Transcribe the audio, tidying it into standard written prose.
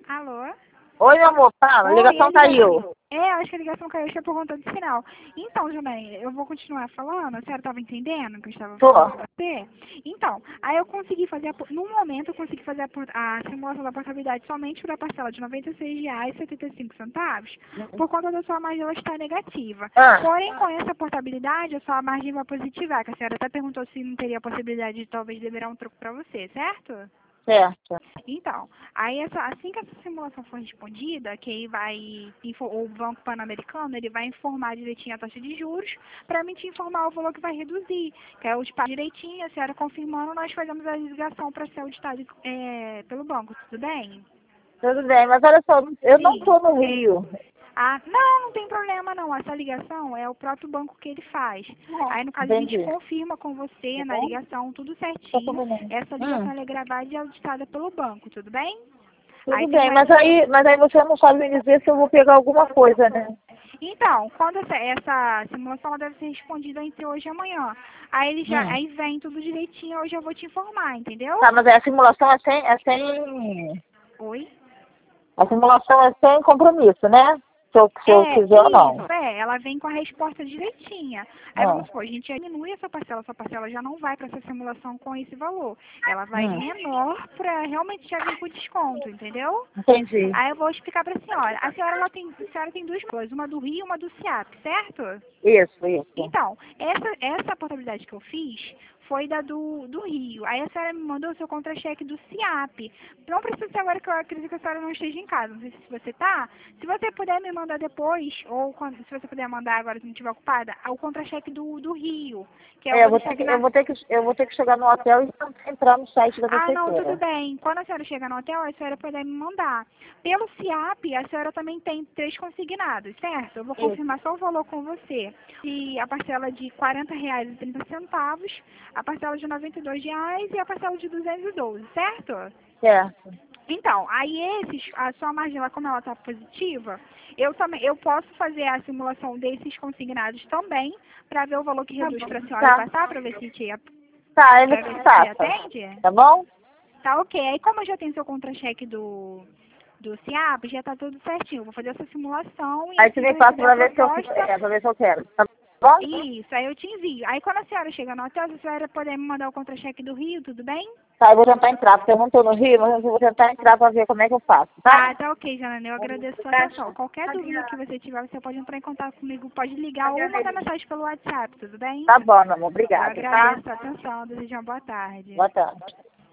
Alô? Oi, meu amor, fala, a Oi, ligação caiu. acho que a ligação caiu, acho que é por conta do sinal. Então, Janaína, eu vou continuar falando, a senhora estava entendendo o que eu estava Tô. falando com você? Então, aí eu consegui fazer, no momento eu consegui fazer a simulação da portabilidade somente para a parcela de R$ 96,75, por conta da sua margem ela estar negativa. Ah, Porém, com essa portabilidade, a sua margem vai positivar, que a senhora até perguntou se não teria a possibilidade de talvez liberar um troco para você, certo? certo. Então, aí assim que essa simulação for respondida, que aí o Banco Pan-Americano, ele vai informar direitinho a taxa de juros, para mim te informar o valor que vai reduzir, que é auditado direitinho, a senhora confirmando, nós fazemos a ligação para ser auditado pelo banco, tudo bem? Tudo bem, mas olha só, eu não Sim. tô no Rio. Ah, não tem problema não. Essa ligação é o próprio banco que ele faz. Aí, no caso, a gente Entendi. confirma com você na ligação, tudo Tá certinho. tudo bem. Essa ligação ela é gravada e auditada pelo banco, tudo bem? Aí Tudo tem bem, mais. mas aí você não sabe me dizer se eu vou pegar alguma coisa, né? Então, quando essa simulação ela deve ser respondida entre hoje e amanhã. Aí aí vem tudo direitinho, eu já vou te informar, entendeu? Tá, mas aí a simulação é sem. Oi? A simulação é sem compromisso, né? Se eu quiser ou não. Ela vem com a resposta direitinha. Aí Ah, vamos supor, a gente diminui essa parcela já não vai para essa simulação com esse valor. Ela vai hum, menor para realmente já vir com desconto, entendeu? entendi. Aí eu vou explicar para a senhora. A senhora tem duas coisas, uma do Rio e uma do CIAP, certo? Isso. Então, essa portabilidade que eu fiz foi do Rio. Aí a senhora me mandou o seu contra-cheque do CIAP. Não precisa ser agora que eu acredito que a senhora não esteja em casa. Não sei se você tá. Se você puder me mandar depois, ou se você puder mandar agora se não estiver ocupada, o contra-cheque do Rio. Que eu É, vou deixar aqui na. eu vou ter que chegar no hotel e entrar no site da Ah, não, tudo prefeitura. bem. Quando a senhora chegar no hotel, a senhora puder me mandar. Pelo CIAP, a senhora também tem 3 consignados, certo? Eu vou Isso. confirmar só o valor com você. E a parcela de R$ 40,30, a parcela de R$ 92 e a parcela de 212, certo? Certo. Então, aí a sua margem, como ela está positiva, eu posso fazer a simulação desses consignados também, para ver o valor que reduz para a senhora Tá. passar, para ver se te Tá, ele para ver se te passa. atende. Tá bom? Tá ok. Aí como eu já tenho seu contra-cheque do CIAP, já tá tudo certinho. Eu vou fazer essa simulação e Aí você assim que me eu passa receber a pra ver se eu proposta, pra ver se eu quero. Tá bom? isso, aí eu te envio. Aí quando a senhora chegar no hotel, se a senhora puder me mandar o contra-cheque do Rio, tudo bem? Tá, eu vou tentar entrar, porque eu não tô no Rio, mas eu vou tentar entrar pra ver como é que eu faço, tá? Ah, tá ok, Janane. Eu agradeço a sua atenção. Qualquer dúvida que você tiver, você pode entrar em contato comigo, pode ligar ou mandar mensagem pelo WhatsApp, tudo bem? Tá bom, meu amor. Eu Obrigada, tá? agradeço a sua atenção. Desejo uma boa tarde. Boa tarde.